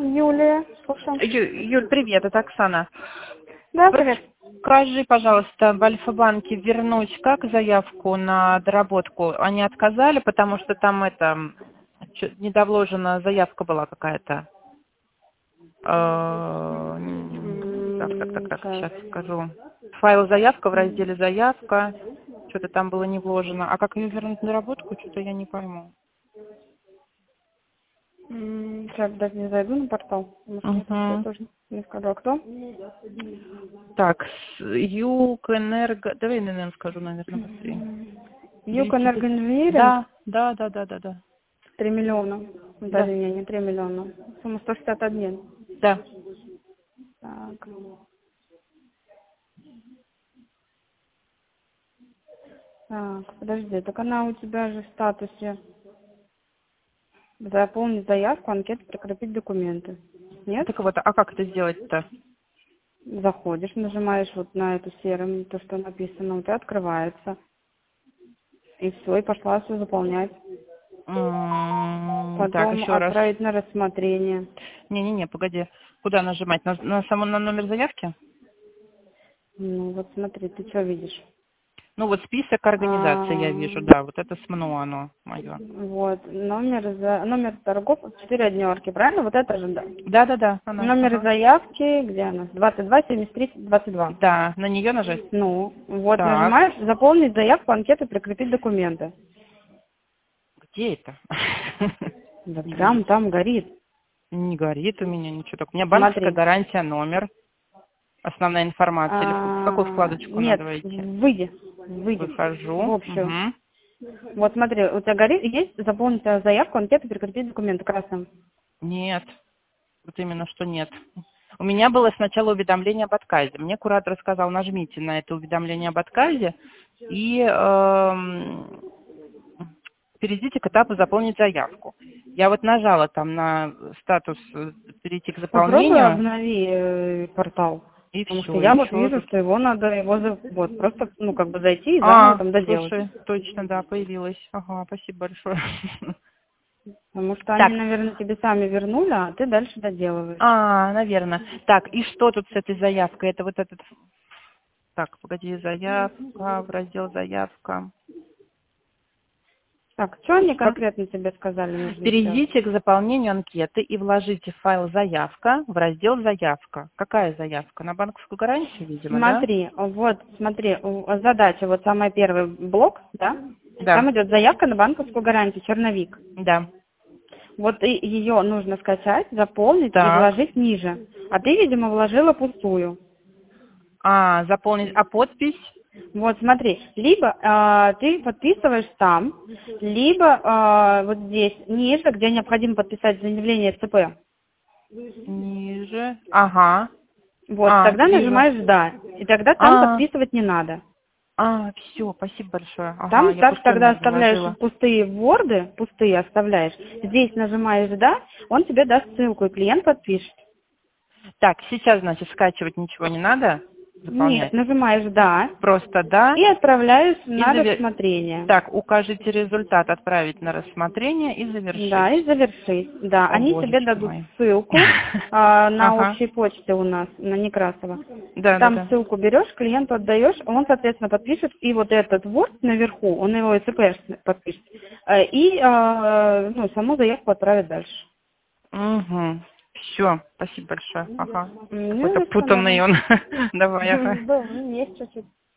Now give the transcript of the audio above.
Юлия, слушаем. Юль, привет, это Оксана. Да, привет. Скажи, пожалуйста, в Альфа-банке вернуть как заявку на доработку? Они отказали, потому что там недовложена заявка была какая-то. Так, сейчас скажу. Файл заявка в разделе заявка. Что-то там было не вложено. А как ее вернуть на доработку, что-то я не пойму. Сейчас даже не зайду на портал. Может, я тоже не скажу. А кто? Так, Юкэнерго... Давай ННН скажу, наверное, быстрее. Юкэнергоинженеринг? Да. 3 миллиона. Даже не 3 миллиона. Сумма 161. Да. Так. Так, подожди, так она у тебя же в статусе заполнить заявку, анкету, прикрепить документы. Нет? Так вот, а как это сделать-то? Заходишь, нажимаешь вот на эту серую, то, что написано, у тебя открывается. И все, и пошла все заполнять. Так, Потом еще раз. отправить на рассмотрение. Не, погоди. Куда нажимать? На номер заявки? Ну вот смотри, ты что видишь? Ну вот список организаций я вижу, да, вот это СМНУ оно мое. Вот, номер торгов, 4 однерки, правильно? Вот это же, да? Да, она. Номер заявки, где она? 22 73 22. Да, на нее нажать? Ну, вот Так. нажимаешь, заполнить заявку, анкету, прикрепить документы. Где это? Да прям там горит. Не горит у меня ничего. Так, у меня банковская гарантия, номер. Основная информация. Или в какую вкладочку надо войти? Выйди. Выхожу. В общем. Вот смотри, у тебя горит, есть заполнить заявку, анкету, прикрепить документы красным? Нет. Вот именно что нет. У меня было сначала уведомление об отказе. Мне куратор сказал, нажмите на это уведомление об отказе и перейдите к этапу «Заполнить заявку». Я вот нажала там на статус «Перейти к заполнению». Попробуй обнови портал. И Потому все. что я вот вижу, что его надо вот просто, зайти и заново там доделать. Слушай, точно, да, появилась. Ага, спасибо большое. Потому что они, наверное, тебе сами вернули, а ты дальше доделываешь. Наверное. Так, и что тут с этой заявкой? Это вот этот... Так, погоди, заявка, в раздел «Заявка». Так, что они конкретно тебе сказали? Нужно Перейдите к заполнению анкеты и вложите файл «Заявка» в раздел «Заявка». Какая заявка? На банковскую гарантию, видимо, смотри, задача, вот самый первый блок, да? Да. Там идет заявка на банковскую гарантию, черновик. Да. Вот ее нужно скачать, заполнить и вложить ниже. А ты, видимо, вложила пустую. Заполнить. А подпись? Вот смотри, либо ты подписываешь там, либо вот здесь ниже, где необходимо подписать заявление ЦП. Ниже. Ага. Вот, тогда нажимаешь «Да», и тогда там подписывать не надо. Все, спасибо большое. Там тогда оставляешь пустые ворды, пустые оставляешь. Здесь нажимаешь «Да», он тебе даст ссылку, и клиент подпишет. Так, сейчас, значит, скачивать ничего не надо? Нет, Заполнять? нажимаешь «Да». Просто «Да». И отправляешь на рассмотрение. Так, укажите результат, отправить на рассмотрение и завершить. Да, и завершить. Да, они тебе дадут ссылку на общей почте у нас, на Некрасова. Там ссылку берешь, клиенту отдаешь, он, соответственно, подпишет, и вот этот Word наверху, он его ИЦП подпишет, и саму заявку отправит дальше. Все, спасибо большое. Какой-то путанный он. Давай, Да, есть чуть-чуть.